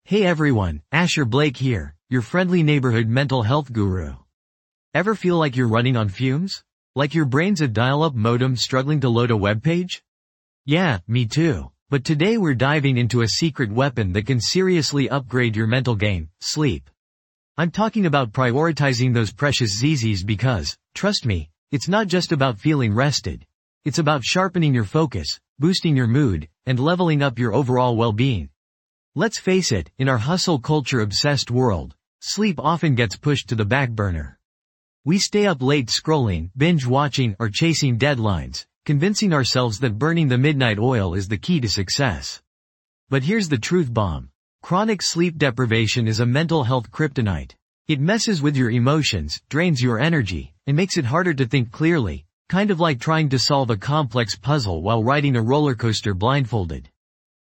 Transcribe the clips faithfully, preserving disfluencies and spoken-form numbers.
Hey everyone, Asher Blake here, your friendly neighborhood mental health guru. Ever feel like you're running on fumes? Like your brain's a dial-up modem struggling to load a web page? Yeah, me too. But today we're diving into a secret weapon that can seriously upgrade your mental game, sleep. I'm talking about prioritizing those precious Z Zs because, trust me, it's not just about feeling rested. It's about sharpening your focus, boosting your mood, and leveling up your overall well-being. Let's face it, in our hustle culture-obsessed world, sleep often gets pushed to the back burner. We stay up late scrolling, binge-watching, or chasing deadlines, convincing ourselves that burning the midnight oil is the key to success. But here's the truth bomb. Chronic sleep deprivation is a mental health kryptonite. It messes with your emotions, drains your energy, and makes it harder to think clearly, kind of like trying to solve a complex puzzle while riding a roller coaster blindfolded.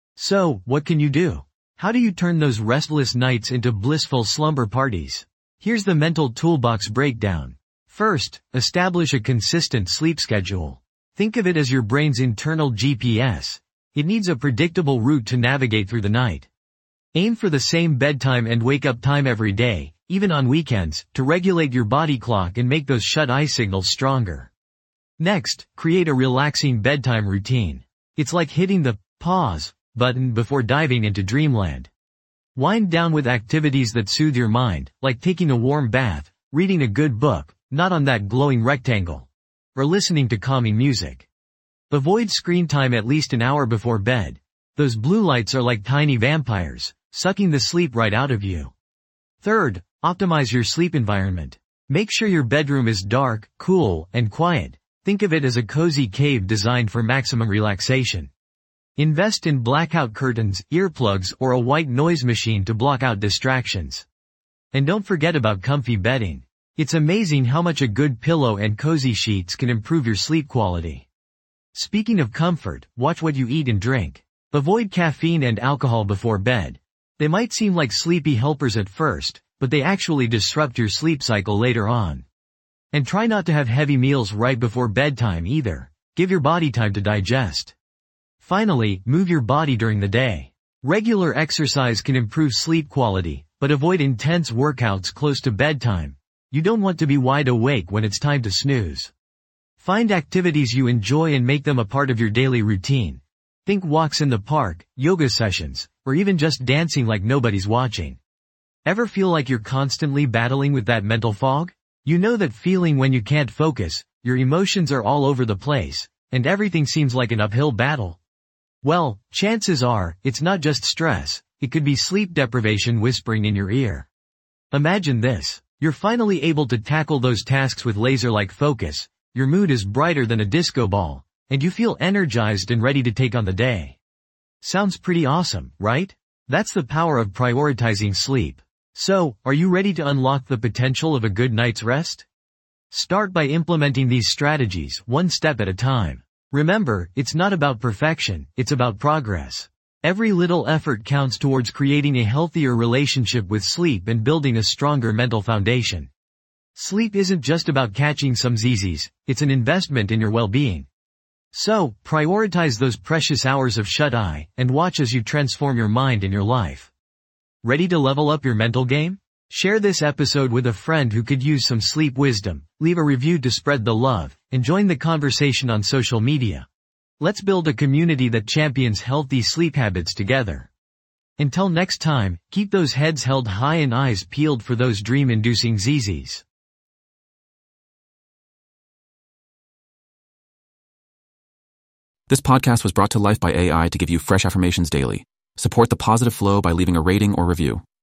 So, what can you do? How do you turn those restless nights into blissful slumber parties? Here's the mental toolbox breakdown. First, establish a consistent sleep schedule. Think of it as your brain's internal G P S. It needs a predictable route to navigate through the night. Aim for the same bedtime and wake-up time every day, even on weekends, to regulate your body clock and make those shut-eye signals stronger. Next, create a relaxing bedtime routine. It's like hitting the pause button before diving into dreamland. Wind down with activities that soothe your mind, like taking a warm bath, reading a good book, not on that glowing rectangle, or listening to calming music. Avoid screen time at least an hour before bed. Those blue lights are like tiny vampires, sucking the sleep right out of you. Third, optimize your sleep environment. Make sure your bedroom is dark, cool, and quiet. Think of it as a cozy cave designed for maximum relaxation. Invest in blackout curtains, earplugs, or a white noise machine to block out distractions. And don't forget about comfy bedding. It's amazing how much a good pillow and cozy sheets can improve your sleep quality. Speaking of comfort, watch what you eat and drink. Avoid caffeine and alcohol before bed. They might seem like sleepy helpers at first, but they actually disrupt your sleep cycle later on. And try not to have heavy meals right before bedtime either. Give your body time to digest. Finally, move your body during the day. Regular exercise can improve sleep quality, but avoid intense workouts close to bedtime. You don't want to be wide awake when it's time to snooze. Find activities you enjoy and make them a part of your daily routine. Think walks in the park, yoga sessions, or even just dancing like nobody's watching. Ever feel like you're constantly battling with that mental fog? You know that feeling when you can't focus, your emotions are all over the place, and everything seems like an uphill battle? Well, chances are, it's not just stress, it could be sleep deprivation whispering in your ear. Imagine this. You're finally able to tackle those tasks with laser-like focus, your mood is brighter than a disco ball, and you feel energized and ready to take on the day. Sounds pretty awesome, right? That's the power of prioritizing sleep. So, are you ready to unlock the potential of a good night's rest? Start by implementing these strategies one step at a time. Remember, it's not about perfection, it's about progress. Every little effort counts towards creating a healthier relationship with sleep and building a stronger mental foundation. Sleep isn't just about catching some Z Zs, it's an investment in your well-being. So, prioritize those precious hours of shut-eye, and watch as you transform your mind and your life. Ready to level up your mental game? Share this episode with a friend who could use some sleep wisdom, leave a review to spread the love, and join the conversation on social media. Let's build a community that champions healthy sleep habits together. Until next time, keep those heads held high and eyes peeled for those dream-inducing Z Zs. This podcast was brought to life by A I to give you fresh affirmations daily. Support the positive flow by leaving a rating or review.